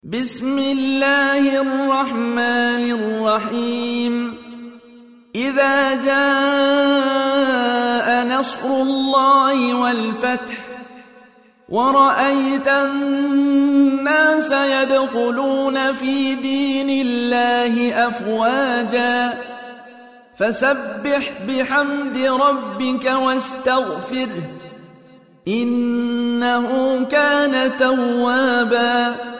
بسم الله الرحمن الرحيم إذا جاء نصر الله والفتح ورأيت الناس يدخلون في دين الله أفواجا فسبح بحمد ربك واستغفره إنه كان توابا